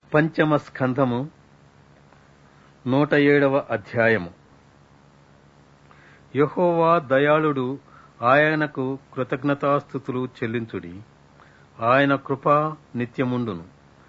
పంచమ స్కంధము 107వ అధ్యాయము. యెహోవా దయాళుడు, ఆయనకు కృతజ్ఞతాస్తుతులు చెల్లించుడి. ఆయన కృప నిత్యముండును.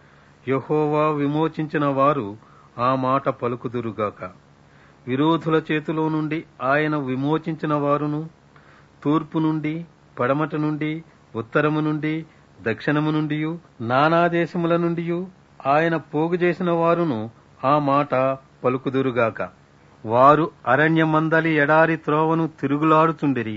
యెహోవా విమోచించిన వారు ఆ మాట పలుకుదురుగాక. విరోధుల చేతిలో నుండి ఆయన విమోచించిన వారును, తూర్పు నుండి, పడమట నుండి, ఉత్తరము నుండి, దక్షిణము నుండి, నానా దేశముల నుండి ఆయన పోగు చేసిన వారును ఆ మాట పలుకుదురుగాక. వారు అరణ్యమందలి ఎడారి త్రోవను తిరుగులాడుచుండిరి.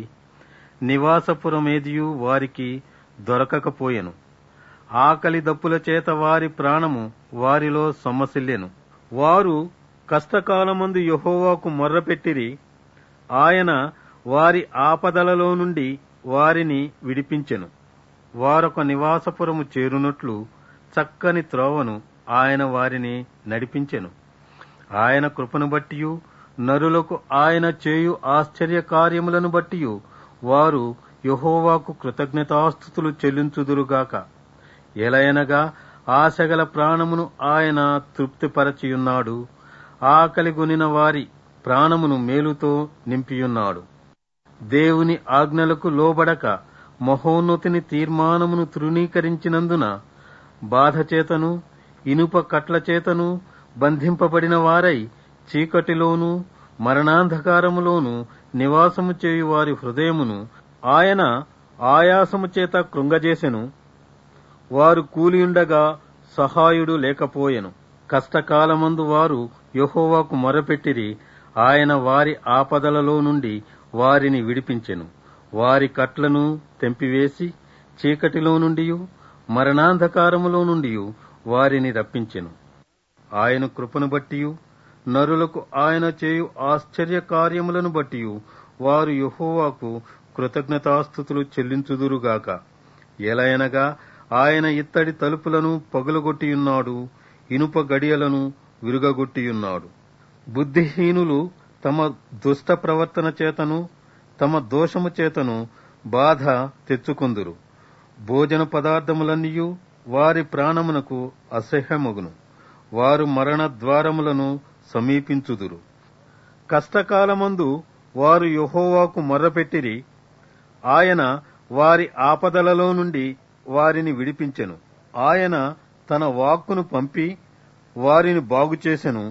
నివాసపురమేదియు వారికి దొరకకపోయెను. ఆకలి దప్పుల చేత వారి ప్రాణము వారిలో సొమ్మసిల్లెను. వారు కష్టకాలమందు యెహోవాకు మొర్రపెట్టిరి. ఆయన వారి ఆపదలలో నుండి వారిని విడిపించెను. వారొక నివాసపురము చేరునట్లు చక్కని త్రోవను ఆయన వారిని నడిపించెను. ఆయన కృపను బట్టియు, నరులకు ఆయన చేయు ఆశ్చర్య కార్యములను బట్టియు వారు యెహోవాకు కృతజ్ఞతాస్తుతులు చెల్లించుదురుగాక. ఎలయనగా ఆశగల ప్రాణమును ఆయన తృప్తిపరచియున్నాడు. ఆకలిగొనిన వారి ప్రాణమును మేలుతో నింపియున్నాడు. దేవుని ఆజ్ఞలకు లోబడక మహోన్నతుని తీర్మానమును తృణీకరించినందున బాధచేతను, ఇనుప కట్ల చేతను బంధింపబడిన వారై చీకటిలోను, మరణాంధకారములోను నివాసము చేయు వారి హృదయమును ఆయన ఆయాసము చేత కృంగజేసెను. వారు కూలియుండగా సహాయుడు లేకపోయెను. కష్టకాలమందు వారు యెహోవాకు మొరపెట్టిరి. ఆయన వారి ఆపదలలో నుండి వారిని విడిపించెను. వారి కట్లను తెంపివేసి చీకటిలో నుండి, మరణాంధకారములో నుండి వారిని రప్పించెను. ఆయన కృపను బట్టియు, నరులకు ఆయన చేయు ఆశ్చర్య కార్యములను బట్టియు వారు యెహోవాకు కృతజ్ఞతాస్తుతులు చెల్లించుదురుగాక. ఎలయనగా ఆయన ఇత్తడి తలుపులను పగులగొట్టియున్నాడు, ఇనుప గడియలను విరుగగొట్టియున్నాడు. బుద్ధిహీనులు తమ దుష్ట ప్రవర్తన చేతను, తమ దోషము చేతను బాధ తెచ్చుకొందురు. భోజన పదార్థములన్నీయు వారి ప్రాణమునకు అసహ్యమగును. వారు మరణ ద్వారములను సమీపించుదురు. కష్టకాలమందు వారు యెహోవాకు మొర్రపెట్టిరి. ఆయన వారి ఆపదలలో నుండి వారిని విడిపించెను. ఆయన తన వాక్కును పంపి వారిని బాగుచేసెను.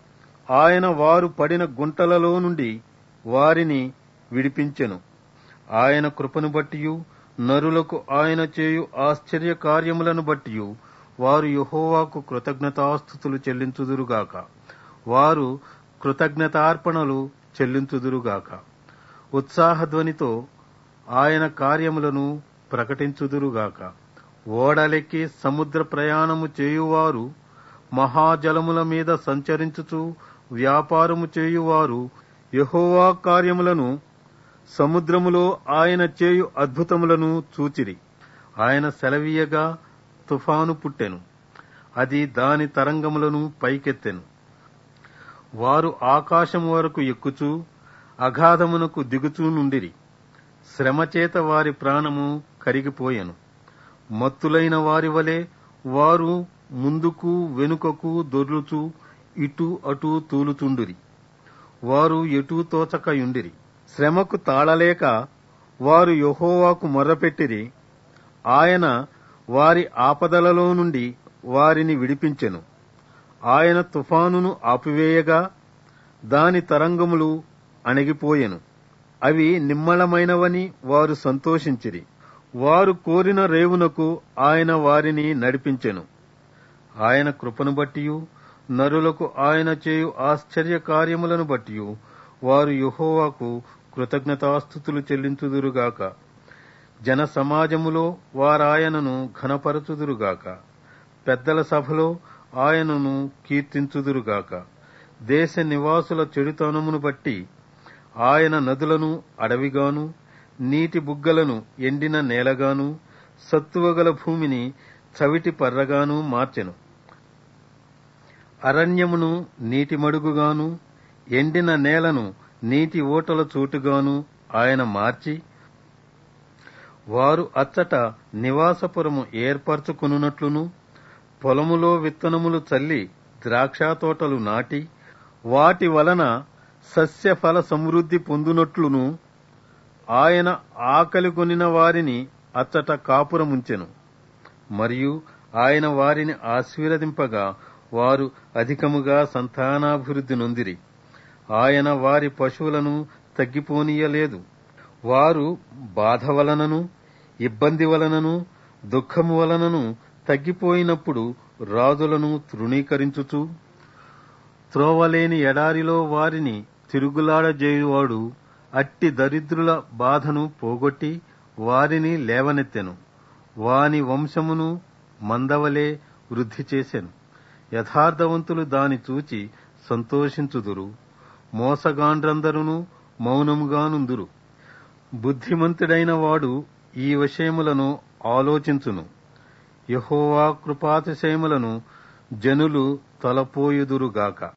ఆయన వారు పడిన గుంటలలో నుండి వారిని విడిపించెను. ఆయన కృపను బట్టియు, నరులకు ఆయన చేయు ఆశ్చర్య కార్యములను బట్టియు వారు యెహోవాకు కృతజ్ఞతాస్తుతులు చెల్లించుదురుగాక. వారు కృతజ్ఞతార్పణలు చెల్లించుదురుగాక. ఉత్సాహధ్వనితో ఆయన కార్యములను ప్రకటించుదురుగాక. ఓడలెక్కి సముద్ర ప్రయాణము చేయువారు, మహాజలముల మీద సంచరించుచు వ్యాపారము చేయువారు యెహోవా కార్యములను, సముద్రములో ఆయన చేయు అద్భుతములను చూచిరి. ఆయన సెలవీయగా తుఫాను పుట్టెను. అది దాని తరంగములను పైకెత్తెను. వారు ఆకాశము వరకు ఎక్కుచూ అగాధమునకు దిగుచూ నుండిరి. శ్రమచేత వారి ప్రాణము కరిగిపోయెను. మత్తులైన వారి వలె వారు ముందుకు వెనుకకు దొర్లుచూ ఇటు అటు తూలుచుండిరి. వారు ఎటూ తోచకయుండిరి. శ్రమకు తాళలేక వారు యెహోవాకు మొర్రపెట్టిరి. ఆయన వారి ఆపదలలో నుండి వారిని విడిపించెను. ఆయన తుఫానును ఆపివేయగా దాని తరంగములు అణిగిపోయెను. అవి నిమ్మళమైనవని వారు సంతోషించిరి. వారు కోరిన రేవునకు ఆయన వారిని నడిపించెను. ఆయన కృపను బట్టియు, నరులకు ఆయన చేయు ఆశ్చర్య కార్యములను బట్టియు వారు యెహోవాకు కృతజ్ఞతాస్తుతులు చెల్లించుదురుగాక. జన సమాజములో వారాయనను ఘనపరచుదురుగాక. పెద్దల సభలో ఆయనను కీర్తించుదురుగాక. దేశ నివాసుల చెడుతనమును బట్టి ఆయన నదులను అడవిగాను, నీటి బుగ్గలను ఎండిన నేలగాను, సత్తువగల భూమిని చవిటి పర్రగాను మార్చెను. అరణ్యమును నీటి మడుగుగాను, ఎండిన నేలను నీటి ఓటల చోటుగాను ఆయన మార్చి, వారు అచ్చట నివాసపురము ఏర్పరచుకొనున్నట్లును, పొలములో విత్తనములు చల్లి ద్రాక్షతోటలు నాటి వాటి వలన సస్యఫల సమృద్ధి పొందునట్లును ఆయన ఆకలి కొనిన వారిని అచ్చట కాపురముంచెను. మరియు ఆయన వారిని ఆశీర్వదింపగా వారు అధికముగా సంతానాభివృద్ధి నొందిరి. ఆయన వారి పశువులను తగ్గిపోనీయలేదు. వారు బాధ వలనను ఇబ్బంది వలనను దుఃఖము వలనను తగ్గిపోయినప్పుడు రాజులను తృణీకరించుచు త్రోవలేని ఎడారిలో వారిని తిరుగులాడజేయువాడు అట్టి దరిద్రుల బాధను పోగొట్టి వారిని లేవనెత్తెను. వాని వంశమును మందవలే వృద్ధి చేసెను. యథార్థవంతులు దాని చూచి సంతోషించుదురు. మోసగాండ్రందరూ మౌనముగానుందురు. బుద్ధిమంతుడైన వాడు ఈ విషయములను ఆలోచించును. యెహోవా కృపాతిశయములను జనులు తలపోయుదురుగాక.